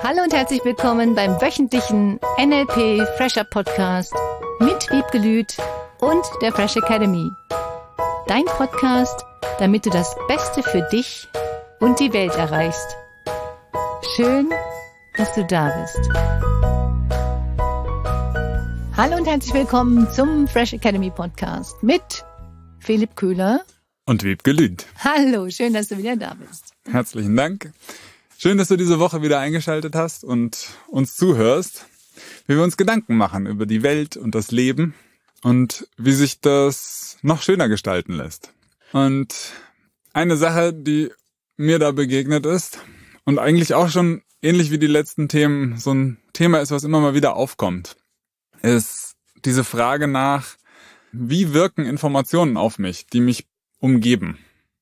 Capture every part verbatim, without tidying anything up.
Hallo und herzlich willkommen beim wöchentlichen N L P Fresher Podcast mit Wiebke Lüth und der Fresh Academy. Dein Podcast, damit du das Beste für dich und die Welt erreichst. Schön, dass du da bist. Hallo und herzlich willkommen zum Fresh Academy Podcast mit Philipp Köhler und Wiebke Lüth. Hallo, schön, dass du wieder da bist. Herzlichen Dank. Schön, dass du diese Woche wieder eingeschaltet hast und uns zuhörst, wie wir uns Gedanken machen über die Welt und das Leben und wie sich das noch schöner gestalten lässt. Und eine Sache, die mir da begegnet ist und eigentlich auch schon ähnlich wie die letzten Themen so ein Thema ist, was immer mal wieder aufkommt, ist diese Frage nach, wie wirken Informationen auf mich, die mich umgeben,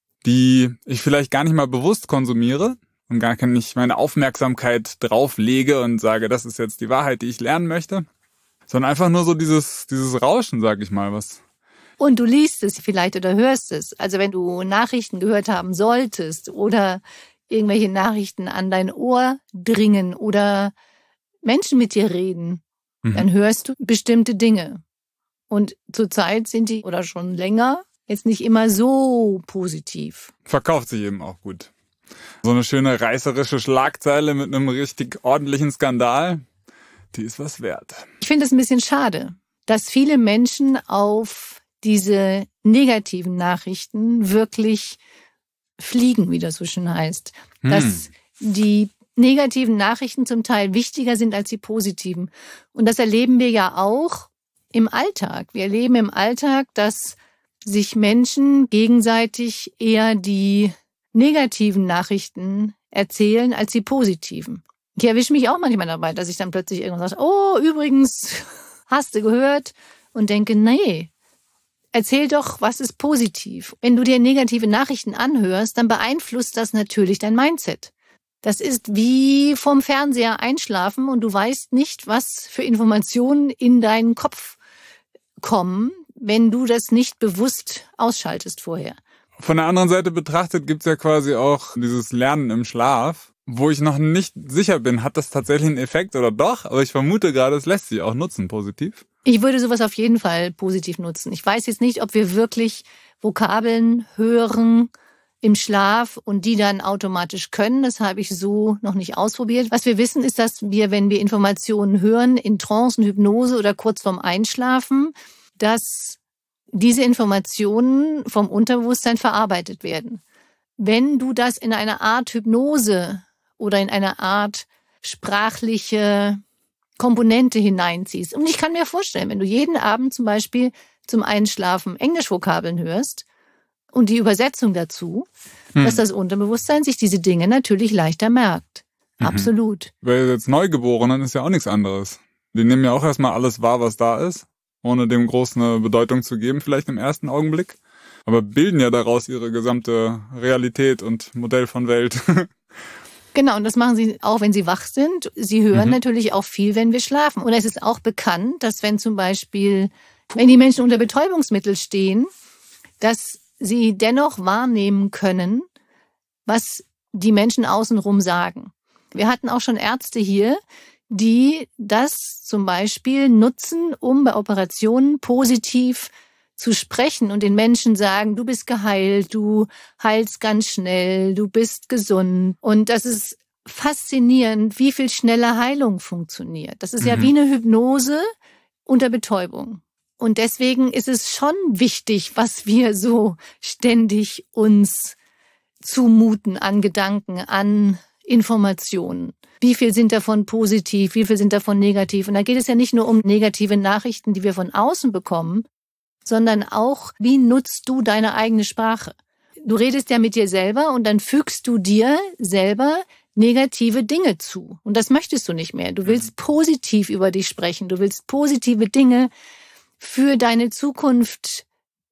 die ich vielleicht gar nicht mal bewusst konsumiere, und gar nicht meine Aufmerksamkeit drauf lege und sage, das ist jetzt die Wahrheit, die ich lernen möchte, sondern einfach nur so dieses dieses Rauschen, sag ich mal, was. Und du liest es vielleicht oder hörst es. Also wenn du Nachrichten gehört haben solltest oder irgendwelche Nachrichten an dein Ohr dringen oder Menschen mit dir reden, mhm. dann hörst du bestimmte Dinge. Und zurzeit sind die, oder schon länger, jetzt nicht immer so positiv. Verkauft sich eben auch gut. So eine schöne reißerische Schlagzeile mit einem richtig ordentlichen Skandal, die ist was wert. Ich finde es ein bisschen schade, dass viele Menschen auf diese negativen Nachrichten wirklich fliegen, wie das so schön heißt. Hm. Dass die negativen Nachrichten zum Teil wichtiger sind als die positiven. Und das erleben wir ja auch im Alltag. Wir erleben im Alltag, dass sich Menschen gegenseitig eher die negativen Nachrichten erzählen als die positiven. Ich erwische mich auch manchmal dabei, dass ich dann plötzlich irgendwann sage, oh, übrigens, hast du gehört? Und denke, nee, erzähl doch, was ist positiv. Wenn du dir negative Nachrichten anhörst, dann beeinflusst das natürlich dein Mindset. Das ist wie vom Fernseher einschlafen und du weißt nicht, was für Informationen in deinen Kopf kommen, wenn du das nicht bewusst ausschaltest vorher. Von der anderen Seite betrachtet gibt's ja quasi auch dieses Lernen im Schlaf, wo ich noch nicht sicher bin, hat das tatsächlich einen Effekt oder doch? Aber ich vermute gerade, es lässt sich auch nutzen, positiv. Ich würde sowas auf jeden Fall positiv nutzen. Ich weiß jetzt nicht, ob wir wirklich Vokabeln hören im Schlaf und die dann automatisch können. Das habe ich so noch nicht ausprobiert. Was wir wissen, ist, dass wir, wenn wir Informationen hören, in Trance, in Hypnose oder kurz vorm Einschlafen, dass diese Informationen vom Unterbewusstsein verarbeitet werden. Wenn du das in eine Art Hypnose oder in eine Art sprachliche Komponente hineinziehst, und ich kann mir vorstellen, wenn du jeden Abend zum Beispiel zum Einschlafen Englischvokabeln hörst und die Übersetzung dazu, hm. dass das Unterbewusstsein sich diese Dinge natürlich leichter merkt. Mhm. Absolut. Bei jetzt Neugeborenen ist ja auch nichts anderes. Die nehmen ja auch erstmal alles wahr, was da ist, ohne dem groß eine Bedeutung zu geben, vielleicht im ersten Augenblick. Aber bilden ja daraus ihre gesamte Realität und Modell von Welt. Genau, und das machen sie auch, wenn sie wach sind. Sie hören mhm. natürlich auch viel, wenn wir schlafen. Und es ist auch bekannt, dass wenn zum Beispiel, wenn die Menschen unter Betäubungsmittel stehen, dass sie dennoch wahrnehmen können, was die Menschen außenrum sagen. Wir hatten auch schon Ärzte hier, die das zum Beispiel nutzen, um bei Operationen positiv zu sprechen und den Menschen sagen, du bist geheilt, du heilst ganz schnell, du bist gesund. Und das ist faszinierend, wie viel schneller Heilung funktioniert. Das ist mhm. ja wie eine Hypnose unter Betäubung. Und deswegen ist es schon wichtig, was wir so ständig uns zumuten an Gedanken, an Informationen. Wie viel sind davon positiv, wie viel sind davon negativ? Und da geht es ja nicht nur um negative Nachrichten, die wir von außen bekommen, sondern auch, wie nutzt du deine eigene Sprache? Du redest ja mit dir selber und dann fügst du dir selber negative Dinge zu. Und das möchtest du nicht mehr. Du willst positiv über dich sprechen. Du willst positive Dinge für deine Zukunft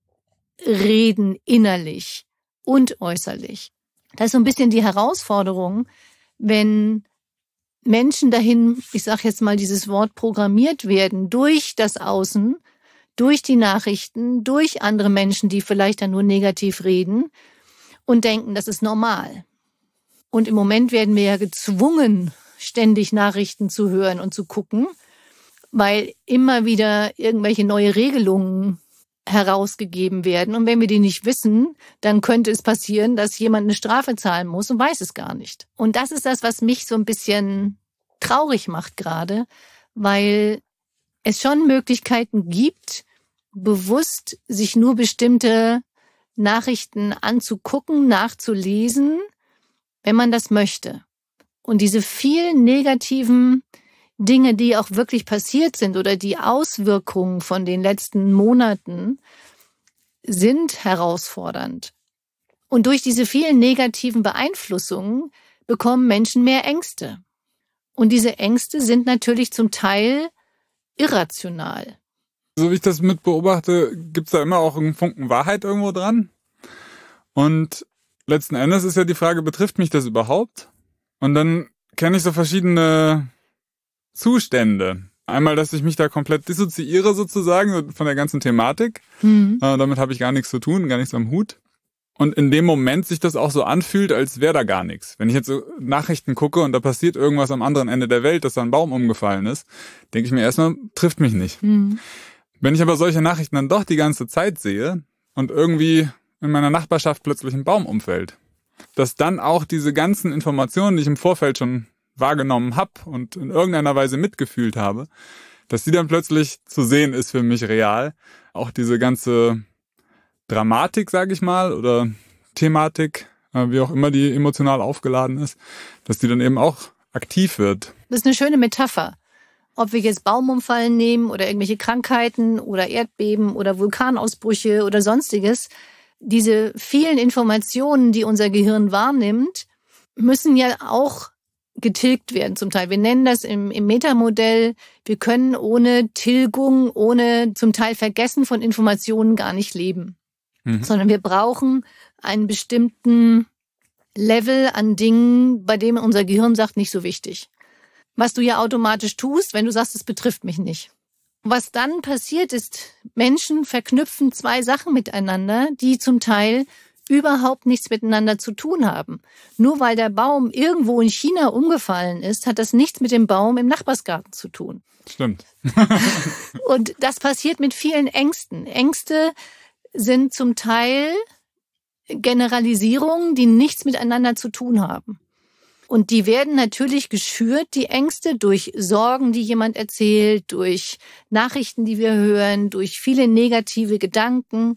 reden, innerlich und äußerlich. Das ist so ein bisschen die Herausforderung, wenn Menschen dahin, ich sage jetzt mal dieses Wort, programmiert werden durch das Außen, durch die Nachrichten, durch andere Menschen, die vielleicht dann nur negativ reden und denken, das ist normal. Und im Moment werden wir ja gezwungen, ständig Nachrichten zu hören und zu gucken, weil immer wieder irgendwelche neue Regelungen herausgegeben werden. Und wenn wir die nicht wissen, dann könnte es passieren, dass jemand eine Strafe zahlen muss und weiß es gar nicht. Und das ist das, was mich so ein bisschen traurig macht gerade, weil es schon Möglichkeiten gibt, bewusst sich nur bestimmte Nachrichten anzugucken, nachzulesen, wenn man das möchte. Und diese vielen negativen Dinge, die auch wirklich passiert sind oder die Auswirkungen von den letzten Monaten sind herausfordernd. Und durch diese vielen negativen Beeinflussungen bekommen Menschen mehr Ängste. Und diese Ängste sind natürlich zum Teil irrational. So wie ich das mit beobachte, gibt's da immer auch einen Funken Wahrheit irgendwo dran. Und letzten Endes ist ja die Frage, betrifft mich das überhaupt? Und dann kenne ich so verschiedene Zustände. Einmal, dass ich mich da komplett dissoziiere sozusagen von der ganzen Thematik. Mhm. Äh, damit habe ich gar nichts zu tun, gar nichts am Hut. Und in dem Moment sich das auch so anfühlt, als wäre da gar nichts. Wenn ich jetzt so Nachrichten gucke und da passiert irgendwas am anderen Ende der Welt, dass da ein Baum umgefallen ist, denke ich mir erstmal, trifft mich nicht. Mhm. Wenn ich aber solche Nachrichten dann doch die ganze Zeit sehe und irgendwie in meiner Nachbarschaft plötzlich ein Baum umfällt, dass dann auch diese ganzen Informationen, die ich im Vorfeld schon wahrgenommen habe und in irgendeiner Weise mitgefühlt habe, dass die dann plötzlich zu sehen ist für mich real. Auch diese ganze Dramatik, sage ich mal, oder Thematik, wie auch immer die emotional aufgeladen ist, dass die dann eben auch aktiv wird. Das ist eine schöne Metapher. Ob wir jetzt Baumumfall nehmen oder irgendwelche Krankheiten oder Erdbeben oder Vulkanausbrüche oder sonstiges, diese vielen Informationen, die unser Gehirn wahrnimmt, müssen ja auch getilgt werden zum Teil. Wir nennen das im, im Metamodell, wir können ohne Tilgung, ohne zum Teil Vergessen von Informationen gar nicht leben. Mhm. Sondern wir brauchen einen bestimmten Level an Dingen, bei dem unser Gehirn sagt, nicht so wichtig. Was du ja automatisch tust, wenn du sagst, es betrifft mich nicht. Was dann passiert ist, Menschen verknüpfen zwei Sachen miteinander, die zum Teil überhaupt nichts miteinander zu tun haben. Nur weil der Baum irgendwo in China umgefallen ist, hat das nichts mit dem Baum im Nachbarsgarten zu tun. Stimmt. Und das passiert mit vielen Ängsten. Ängste sind zum Teil Generalisierungen, die nichts miteinander zu tun haben. Und die werden natürlich geschürt, die Ängste, durch Sorgen, die jemand erzählt, durch Nachrichten, die wir hören, durch viele negative Gedanken.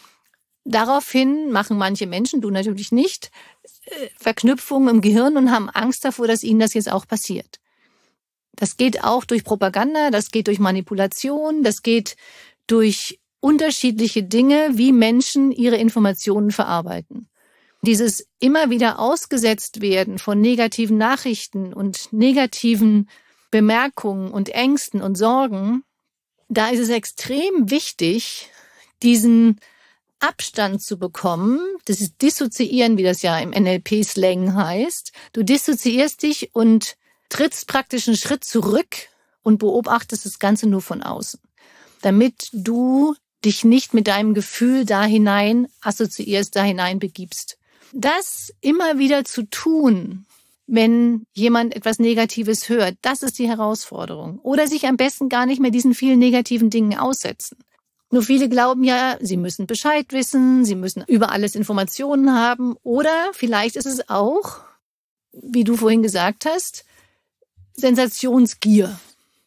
Daraufhin machen manche Menschen, du natürlich nicht, Verknüpfungen im Gehirn und haben Angst davor, dass ihnen das jetzt auch passiert. Das geht auch durch Propaganda, das geht durch Manipulation, das geht durch unterschiedliche Dinge, wie Menschen ihre Informationen verarbeiten. Dieses immer wieder ausgesetzt werden von negativen Nachrichten und negativen Bemerkungen und Ängsten und Sorgen, da ist es extrem wichtig, diesen Abstand zu bekommen. Das ist Dissoziieren, wie das ja im N L P-Slang heißt. Du dissoziierst dich und trittst praktisch einen Schritt zurück und beobachtest das Ganze nur von außen, damit du dich nicht mit deinem Gefühl da hinein assoziierst, da hinein begibst. Das immer wieder zu tun, wenn jemand etwas Negatives hört, das ist die Herausforderung. Oder sich am besten gar nicht mehr diesen vielen negativen Dingen aussetzen. Nur viele glauben ja, sie müssen Bescheid wissen, sie müssen über alles Informationen haben. Oder vielleicht ist es auch, wie du vorhin gesagt hast, Sensationsgier.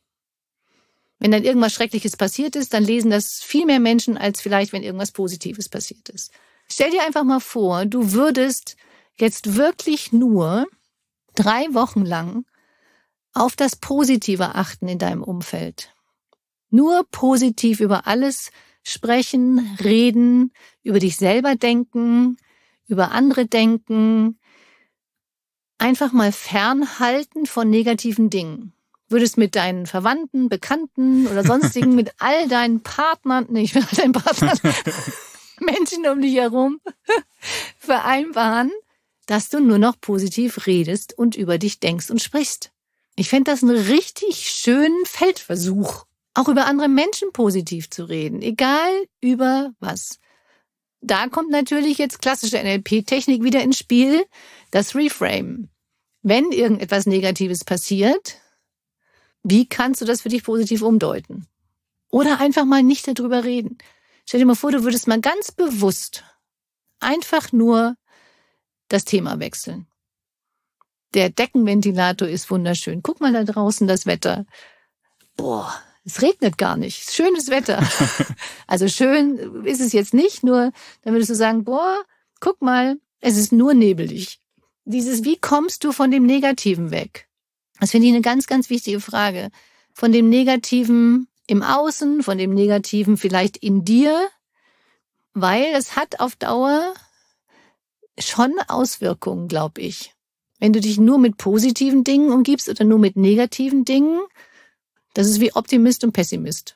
Wenn dann irgendwas Schreckliches passiert ist, dann lesen das viel mehr Menschen, als vielleicht, wenn irgendwas Positives passiert ist. Stell dir einfach mal vor, du würdest jetzt wirklich nur drei Wochen lang auf das Positive achten in deinem Umfeld. Nur positiv über alles sprechen, reden, über dich selber denken, über andere denken. Einfach mal fernhalten von negativen Dingen. Würdest mit deinen Verwandten, Bekannten oder sonstigen, mit all deinen Partnern, nicht mit all deinen Partnern, Menschen um dich herum vereinbaren, dass du nur noch positiv redest und über dich denkst und sprichst. Ich fände das einen richtig schönen Feldversuch, auch über andere Menschen positiv zu reden, egal über was. Da kommt natürlich jetzt klassische N L P-Technik wieder ins Spiel, das Reframe. wenn irgendetwas Negatives passiert, wie kannst du das für dich positiv umdeuten? Oder einfach mal nicht darüber reden. Stell dir mal vor, du würdest mal ganz bewusst einfach nur das Thema wechseln. Der Deckenventilator ist wunderschön. Guck mal da draußen das Wetter. Boah, es regnet gar nicht. Schönes Wetter. Also schön ist es jetzt nicht, nur dann würdest du sagen, boah, guck mal, es ist nur nebelig. Dieses, wie kommst du von dem Negativen weg? Das finde ich eine ganz, ganz wichtige Frage. Von dem Negativen im Außen, von dem Negativen vielleicht in dir, weil das hat auf Dauer schon Auswirkungen, glaube ich. Wenn du dich nur mit positiven Dingen umgibst oder nur mit negativen Dingen, das ist wie Optimist und Pessimist.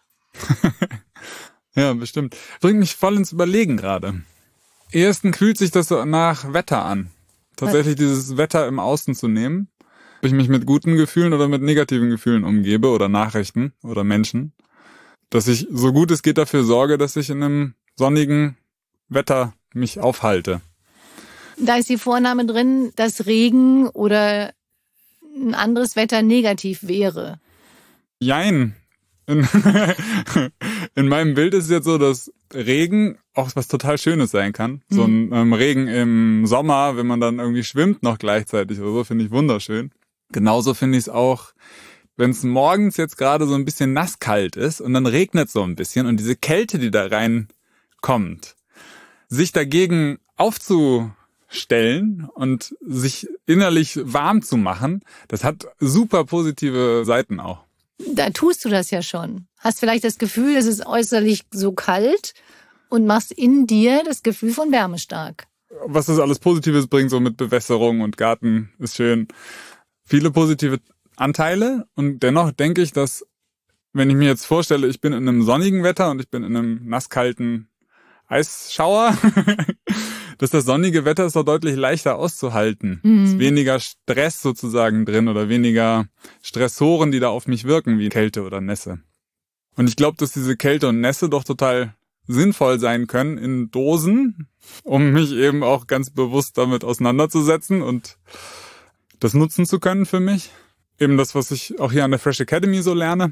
Ja, bestimmt. Bringt mich voll ins Überlegen gerade. Erstens fühlt sich das so nach Wetter an. Tatsächlich Was? Dieses Wetter im Außen zu nehmen. Ob ich mich mit guten Gefühlen oder mit negativen Gefühlen umgebe oder Nachrichten oder Menschen. Dass ich so gut es geht dafür sorge, dass ich in einem sonnigen Wetter mich aufhalte. Da ist die Vornahme drin, dass Regen oder ein anderes Wetter negativ wäre. Jein. In, in meinem Bild ist es jetzt so, dass Regen auch was total Schönes sein kann. Mhm. So ein ähm, Regen im Sommer, wenn man dann irgendwie schwimmt noch gleichzeitig oder so, finde ich wunderschön. Genauso finde ich es auch, wenn es morgens jetzt gerade so ein bisschen nasskalt ist und dann regnet so ein bisschen und diese Kälte, die da reinkommt, sich dagegen aufzustellen und sich innerlich warm zu machen, das hat super positive Seiten auch. Da tust du das ja schon. Hast vielleicht das Gefühl, es ist äußerlich so kalt und machst in dir das Gefühl von Wärme stark. Was das alles Positives bringt, so mit Bewässerung und Garten, ist schön. Viele positive Anteile und dennoch denke ich, dass, wenn ich mir jetzt vorstelle, ich bin in einem sonnigen Wetter und ich bin in einem nasskalten Eisschauer, dass das sonnige Wetter ist doch deutlich leichter auszuhalten. Mhm. Es ist weniger Stress sozusagen drin oder weniger Stressoren, die da auf mich wirken, wie Kälte oder Nässe. Und ich glaube, dass diese Kälte und Nässe doch total sinnvoll sein können in Dosen, um mich eben auch ganz bewusst damit auseinanderzusetzen und das nutzen zu können für mich. Eben das, was ich auch hier an der Fresh Academy so lerne,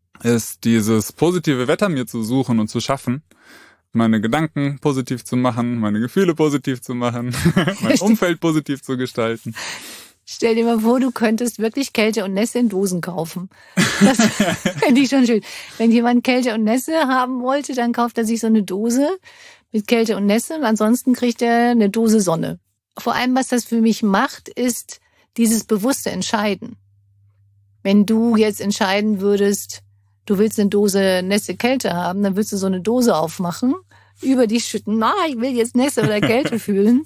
ist dieses positive Wetter mir zu suchen und zu schaffen, meine Gedanken positiv zu machen, meine Gefühle positiv zu machen, mein Umfeld positiv zu gestalten. Stell dir mal vor, du könntest wirklich Kälte und Nässe in Dosen kaufen. Das fände ich schon schön. Wenn jemand Kälte und Nässe haben wollte, dann kauft er sich so eine Dose mit Kälte und Nässe und ansonsten kriegt er eine Dose Sonne. Vor allem, was das für mich macht, ist dieses bewusste Entscheiden. Wenn du jetzt entscheiden würdest, du willst eine Dose Nässe Kälte haben, dann würdest du so eine Dose aufmachen, über dich schütten, ah, ich will jetzt Nässe oder Kälte fühlen.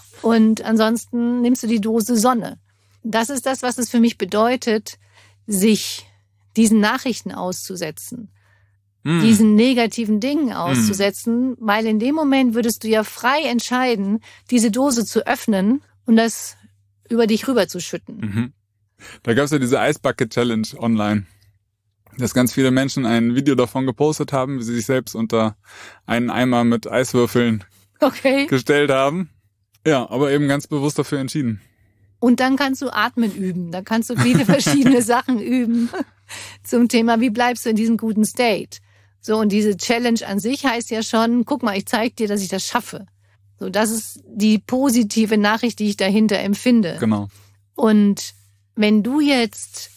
Und ansonsten nimmst du die Dose Sonne. Das ist das, was es für mich bedeutet, sich diesen Nachrichten auszusetzen, mm. diesen negativen Dingen auszusetzen, mm. weil in dem Moment würdest du ja frei entscheiden, diese Dose zu öffnen und das über dich rüberzuschütten. Mhm. Da gab es ja diese Ice Bucket Challenge online, dass ganz viele Menschen ein Video davon gepostet haben, wie sie sich selbst unter einen Eimer mit Eiswürfeln okay. gestellt haben. Ja, aber eben ganz bewusst dafür entschieden. Und dann kannst du Atmen üben. Da kannst du viele verschiedene Sachen üben zum Thema, wie bleibst du in diesem guten State. So, und diese Challenge an sich heißt ja schon, guck mal, ich zeig dir, dass ich das schaffe. So, das ist die positive Nachricht, die ich dahinter empfinde. Genau. Und wenn du jetzt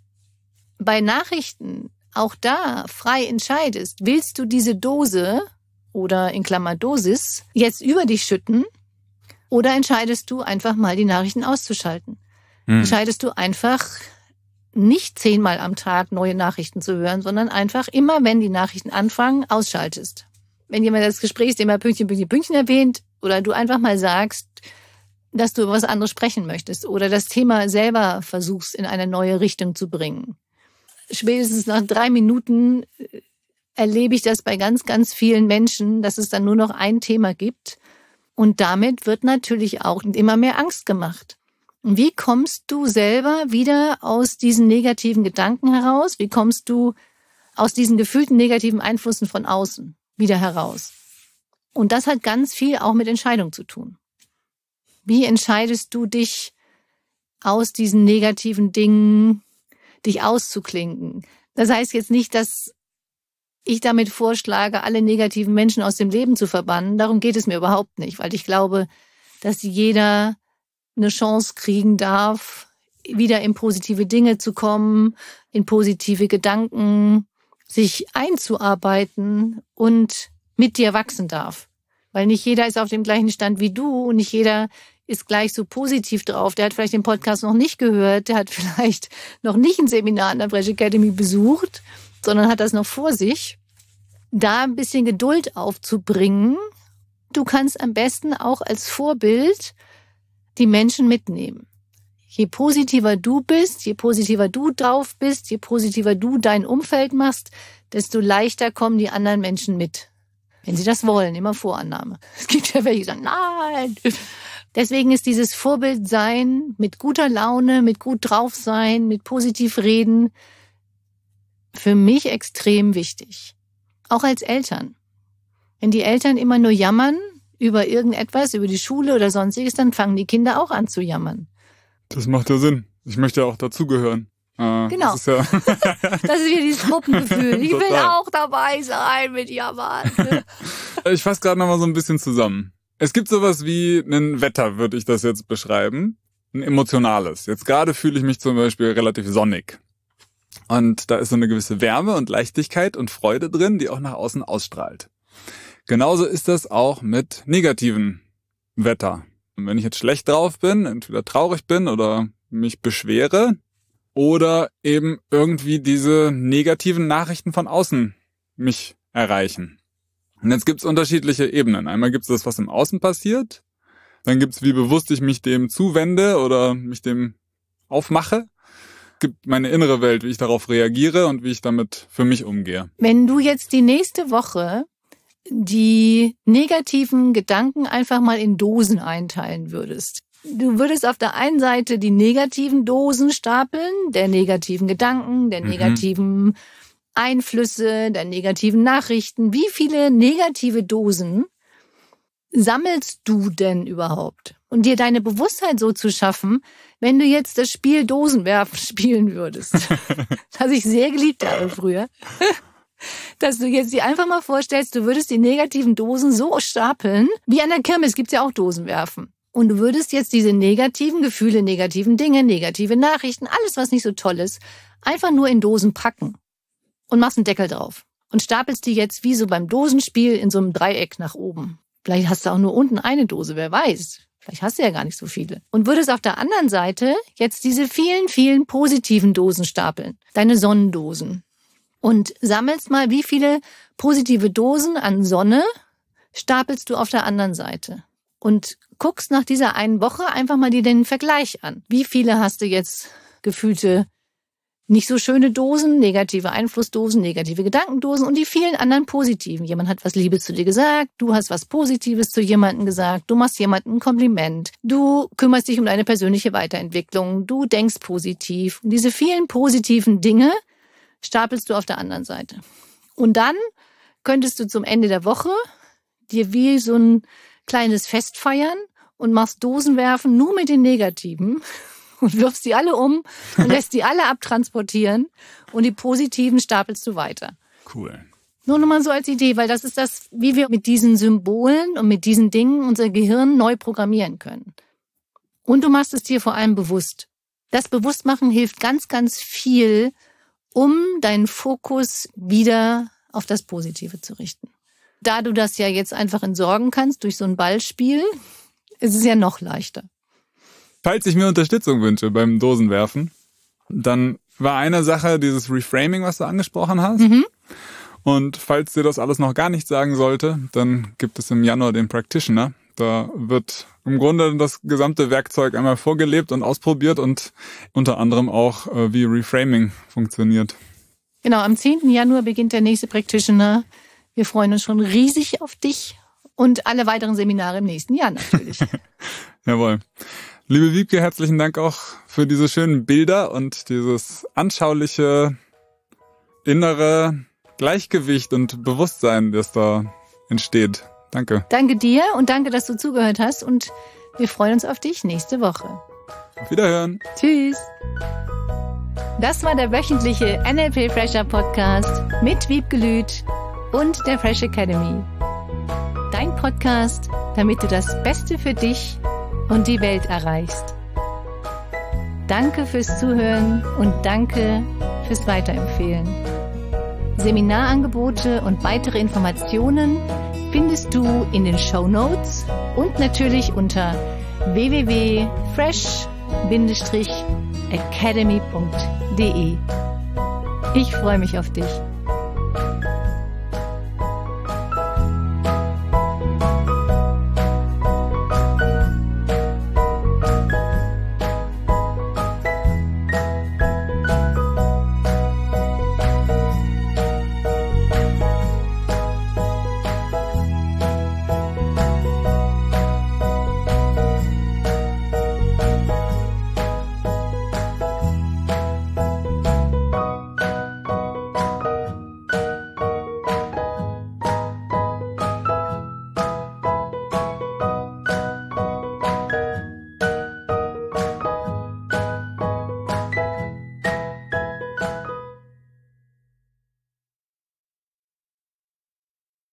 bei Nachrichten auch da frei entscheidest, willst du diese Dose oder in Klammer Dosis jetzt über dich schütten oder entscheidest du einfach mal die Nachrichten auszuschalten? Hm. Entscheidest du einfach nicht zehnmal am Tag neue Nachrichten zu hören, sondern einfach immer, wenn die Nachrichten anfangen, ausschaltest. Wenn jemand das Gesprächsthema Pünktchen, Pünktchen, Pünktchen erwähnt oder du einfach mal sagst, dass du über was anderes sprechen möchtest oder das Thema selber versuchst, in eine neue Richtung zu bringen. Spätestens nach drei Minuten erlebe ich das bei ganz, ganz vielen Menschen, dass es dann nur noch ein Thema gibt. Und damit wird natürlich auch immer mehr Angst gemacht. Wie kommst du selber wieder aus diesen negativen Gedanken heraus? Wie kommst du aus diesen gefühlten negativen Einflüssen von außen wieder heraus? Und das hat ganz viel auch mit Entscheidung zu tun. Wie entscheidest du dich aus diesen negativen Dingen dich auszuklinken. Das heißt jetzt nicht, dass ich damit vorschlage, alle negativen Menschen aus dem Leben zu verbannen. Darum geht es mir überhaupt nicht, weil ich glaube, dass jeder eine Chance kriegen darf, wieder in positive Dinge zu kommen, in positive Gedanken, sich einzuarbeiten und mit dir wachsen darf. Weil nicht jeder ist auf dem gleichen Stand wie du und nicht jeder ist gleich so positiv drauf. Der hat vielleicht den Podcast noch nicht gehört, der hat vielleicht noch nicht ein Seminar an der Brecht Academy besucht, sondern hat das noch vor sich. Da ein bisschen Geduld aufzubringen. Du kannst am besten auch als Vorbild die Menschen mitnehmen. Je positiver du bist, je positiver du drauf bist, je positiver du dein Umfeld machst, desto leichter kommen die anderen Menschen mit. Wenn sie das wollen, immer Vorannahme. Es gibt ja welche, die sagen, nein. Deswegen ist dieses Vorbildsein mit guter Laune, mit gut drauf sein, mit positiv reden für mich extrem wichtig. Auch als Eltern. Wenn die Eltern immer nur jammern über irgendetwas, über die Schule oder sonstiges, dann fangen die Kinder auch an zu jammern. Das macht ja Sinn. Ich möchte ja auch dazugehören. Äh, genau. Das ist, ja das ist wieder dieses Gruppengefühl. Ich will Total. auch dabei sein mit Jammern. Ich fasse gerade noch mal so ein bisschen zusammen. Es gibt sowas wie ein Wetter, würde ich das jetzt beschreiben. Ein emotionales. Jetzt gerade fühle ich mich zum Beispiel relativ sonnig. Und da ist so eine gewisse Wärme und Leichtigkeit und Freude drin, die auch nach außen ausstrahlt. Genauso ist das auch mit negativen Wetter. Und wenn ich jetzt schlecht drauf bin, entweder traurig bin oder mich beschwere oder eben irgendwie diese negativen Nachrichten von außen mich erreichen. Und jetzt gibt's unterschiedliche Ebenen. Einmal gibt's das, was im Außen passiert. Dann gibt's, wie bewusst ich mich dem zuwende oder mich dem aufmache. Es gibt meine innere Welt, wie ich darauf reagiere und wie ich damit für mich umgehe. Wenn du jetzt die nächste Woche die negativen Gedanken einfach mal in Dosen einteilen würdest. Du würdest auf der einen Seite die negativen Dosen stapeln, der negativen Gedanken, der negativen mhm. Einflüsse, der negativen Nachrichten. Wie viele negative Dosen sammelst du denn überhaupt? Und dir deine Bewusstheit so zu schaffen, wenn du jetzt das Spiel Dosenwerfen spielen würdest, das ich sehr geliebt habe früher, dass du jetzt dir einfach mal vorstellst, du würdest die negativen Dosen so stapeln, wie an der Kirmes gibt's ja auch Dosenwerfen. Und du würdest jetzt diese negativen Gefühle, negativen Dinge, negative Nachrichten, alles, was nicht so toll ist, einfach nur in Dosen packen und machst einen Deckel drauf. Und stapelst die jetzt wie so beim Dosenspiel in so einem Dreieck nach oben. Vielleicht hast du auch nur unten eine Dose, wer weiß. Vielleicht hast du ja gar nicht so viele. Und würdest auf der anderen Seite jetzt diese vielen, vielen positiven Dosen stapeln. Deine Sonnendosen. Und sammelst mal, wie viele positive Dosen an Sonne stapelst du auf der anderen Seite. Und guckst nach dieser einen Woche einfach mal dir den Vergleich an. Wie viele hast du jetzt gefühlte nicht so schöne Dosen, negative Einflussdosen, negative Gedankendosen und die vielen anderen positiven. Jemand hat was Liebes zu dir gesagt, du hast was Positives zu jemandem gesagt, du machst jemandem ein Kompliment, du kümmerst dich um deine persönliche Weiterentwicklung, du denkst positiv. Und diese vielen positiven Dinge stapelst du auf der anderen Seite. Und dann könntest du zum Ende der Woche dir wie so ein kleines Fest feiern und machst Dosenwerfen nur mit den Negativen und wirfst die alle um und lässt die alle abtransportieren und die positiven stapelst du weiter. Cool. Nur nochmal so als Idee, weil das ist das, wie wir mit diesen Symbolen und mit diesen Dingen unser Gehirn neu programmieren können. Und du machst es dir vor allem bewusst. Das Bewusstmachen hilft ganz, ganz viel, um deinen Fokus wieder auf das Positive zu richten. Da du das ja jetzt einfach entsorgen kannst durch so ein Ballspiel, ist es ja noch leichter. Falls ich mir Unterstützung wünsche beim Dosenwerfen, dann war eine Sache dieses Reframing, was du angesprochen hast. Mhm. Und falls dir das alles noch gar nicht sagen sollte, dann gibt es im Januar den Practitioner. Da wird im Grunde das gesamte Werkzeug einmal vorgelebt und ausprobiert und unter anderem auch, wie Reframing funktioniert. Genau, am zehnten Januar beginnt der nächste Practitioner. Wir freuen uns schon riesig auf dich und alle weiteren Seminare im nächsten Jahr natürlich. Jawohl. Liebe Wiebke, herzlichen Dank auch für diese schönen Bilder und dieses anschauliche innere Gleichgewicht und Bewusstsein, das da entsteht. Danke. Danke dir und danke, dass du zugehört hast und wir freuen uns auf dich nächste Woche. Auf Wiederhören. Tschüss. Das war der wöchentliche N L P Fresher Podcast mit Wiebke Lüth und der Fresh Academy. Dein Podcast, damit du das Beste für dich und die Welt erreichst. Danke fürs Zuhören und danke fürs Weiterempfehlen. Seminarangebote und weitere Informationen findest du in den Shownotes und natürlich unter w w w punkt fresh academy punkt d e. Ich freue mich auf dich.